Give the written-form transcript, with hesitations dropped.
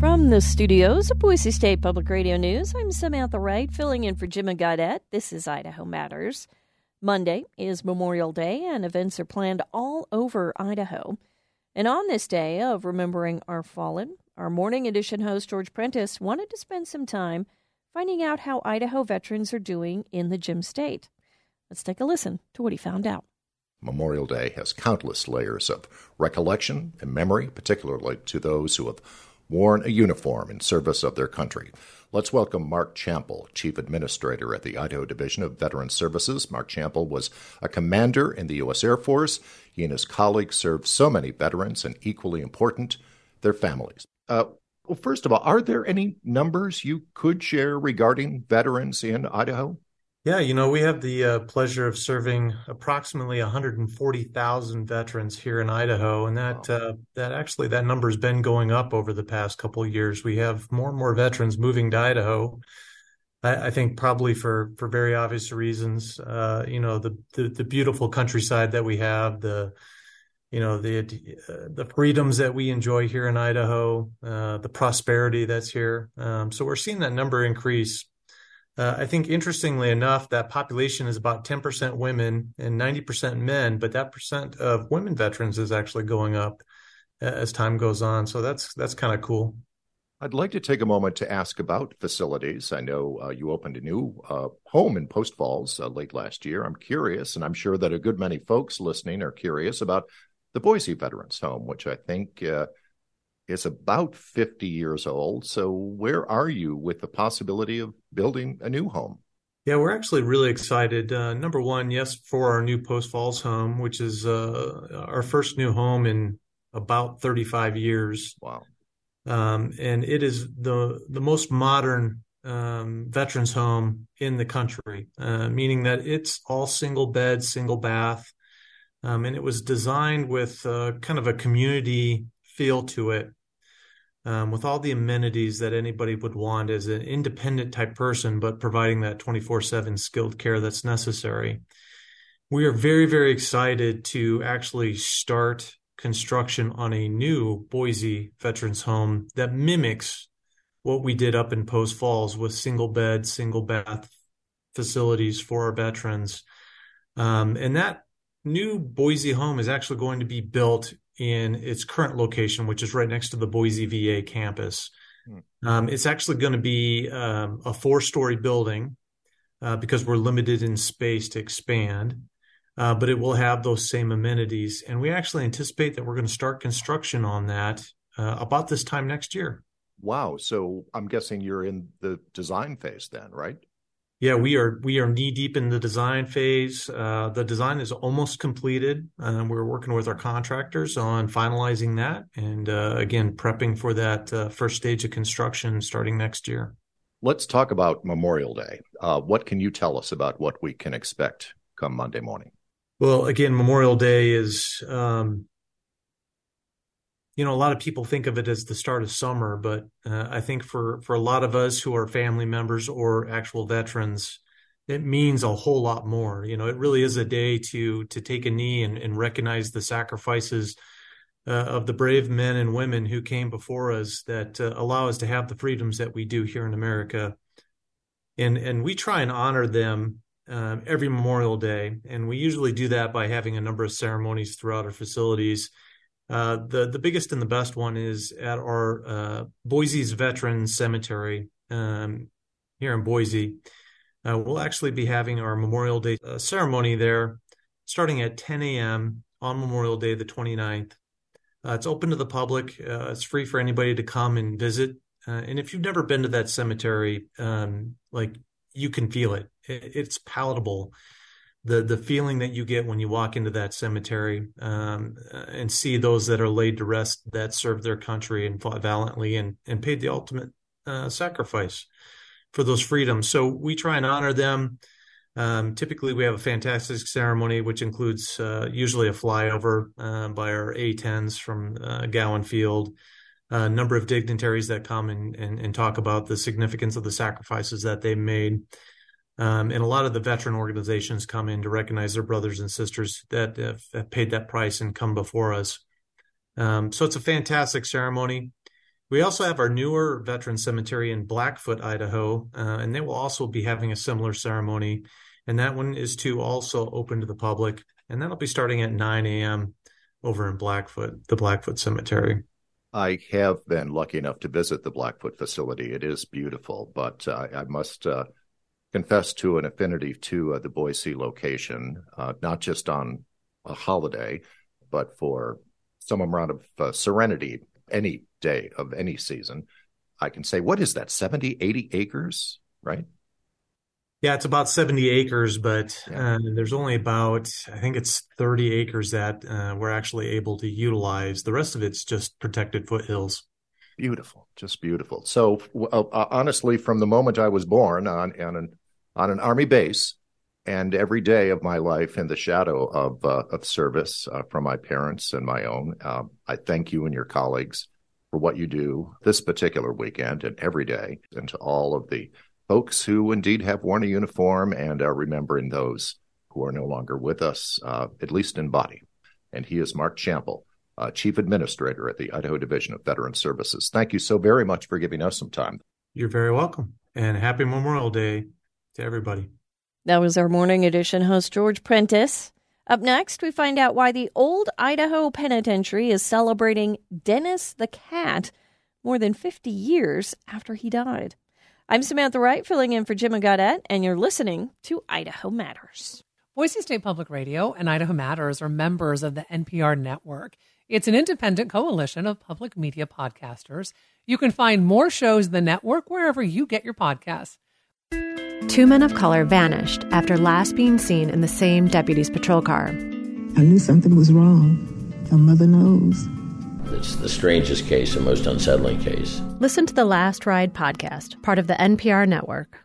From the studios of Boise State Public Radio News, I'm Samantha Wright, filling in for Jim and Gaudette. This is Idaho Matters. Monday is Memorial Day, and events are planned all over Idaho. And on this day of remembering our fallen, our Morning Edition host, George Prentice, wanted to spend some time finding out how Idaho veterans are doing in the Gem State. Let's take a listen to what he found out. Memorial Day has countless layers of recollection and memory, particularly to those who have worn a uniform in service of their country. Let's welcome Mark Champel, Chief Administrator at the Idaho Division of Veterans Services. Mark Champel was a commander in the U.S. Air Force. He and his colleagues served so many veterans, and equally important, their families. Well, first of all, are there any numbers you could share regarding veterans in Idaho? Yeah, we have the pleasure of serving approximately 140,000 veterans here in Idaho, and that number has been going up over the past couple of years. We have more and more veterans moving to Idaho. I think probably for very obvious reasons. The beautiful countryside that we have, the freedoms that we enjoy here in Idaho, the prosperity that's here. So we're seeing that number increase. I think, interestingly enough, that population is about 10% women and 90% men, but that percent of women veterans is actually going up as time goes on. So that's kind of cool. I'd like to take a moment to ask about facilities. I know you opened a new home in Post Falls late last year. I'm curious, and I'm sure that a good many folks listening are curious about the Boise Veterans Home, which I think is about 50 years old. So where are you with the possibility of building a new home? Yeah, we're actually really excited. Number one, yes, for our new Post Falls home, which is our first new home in about 35 years. Wow. And it is the most modern veterans home in the country, meaning that it's all single bed, single bath. And it was designed with kind of a community feel to it, with all the amenities that anybody would want as an independent type person, but providing that 24/7 skilled care that's necessary. We are very, very excited to actually start construction on a new Boise Veterans Home that mimics what we did up in Post Falls with single bed, single bath facilities for our veterans. And that new Boise home is actually going to be built in its current location, which is right next to the Boise VA campus. It's actually going to be a 4-story building because we're limited in space to expand, but it will have those same amenities. And we actually anticipate that we're going to start construction on that about this time next year. Wow. So I'm guessing you're in the design phase then, right? Yeah, we are knee deep in the design phase. The design is almost completed. We're working with our contractors on finalizing that and, again, prepping for that first stage of construction starting next year. Let's talk about Memorial Day. What can you tell us about what we can expect come Monday morning? Well, again, Memorial Day is, a lot of people think of it as the start of summer, but I think for a lot of us who are family members or actual veterans, it means a whole lot more. It really is a day to take a knee and recognize the sacrifices of the brave men and women who came before us that allow us to have the freedoms that we do here in America. And we try and honor them every Memorial Day, and we usually do that by having a number of ceremonies throughout our facilities. The biggest and the best one is at our Boise's Veterans Cemetery here in Boise. We'll actually be having our Memorial Day ceremony there starting at 10 a.m. on Memorial Day, the 29th. It's open to the public. It's free for anybody to come and visit. And if you've never been to that cemetery, you can feel it. It's palatable. The feeling that you get when you walk into that cemetery and see those that are laid to rest that served their country and fought valiantly and paid the ultimate sacrifice for those freedoms. So we try and honor them. Typically, we have a fantastic ceremony, which includes usually a flyover by our A-10s from Gowan Field, a number of dignitaries that come and talk about the significance of the sacrifices that they made. And a lot of the veteran organizations come in to recognize their brothers and sisters that have paid that price and come before us. So it's a fantastic ceremony. We also have our newer veteran cemetery in Blackfoot, Idaho, and they will also be having a similar ceremony. And that one is to also open to the public. And that'll be starting at 9 a.m. over in Blackfoot, the Blackfoot Cemetery. I have been lucky enough to visit the Blackfoot facility. It is beautiful, but I must confess to an affinity to the Boise location, not just on a holiday, but for some amount of serenity any day of any season. I can say, what is that, 70, 80 acres, right? Yeah, it's about 70 acres, but there's only about, I think it's 30 acres that we're actually able to utilize. The rest of it's just protected foothills. Beautiful, just beautiful. So honestly, from the moment I was born on an Army base, and every day of my life in the shadow of service from my parents and my own, I thank you and your colleagues for what you do this particular weekend and every day, and to all of the folks who indeed have worn a uniform and are remembering those who are no longer with us, at least in body. And he is Mark Champel, Chief Administrator at the Idaho Division of Veteran Services. Thank you so very much for giving us some time. You're very welcome. And happy Memorial Day to everybody. That was our Morning Edition host, George Prentice. Up next, we find out why the Old Idaho Penitentiary is celebrating Dennis the Cat more than 50 years after he died. I'm Samantha Wright, filling in for Jim Gaudette, and you're listening to Idaho Matters. Boise State Public Radio and Idaho Matters are members of the NPR network. It's an independent coalition of public media podcasters. You can find more shows in the network wherever you get your podcasts. Two men of color vanished after last being seen in the same deputy's patrol car. I knew something was wrong. My mother knows. It's the strangest case, the most unsettling case. Listen to the Last Ride podcast, part of the NPR network.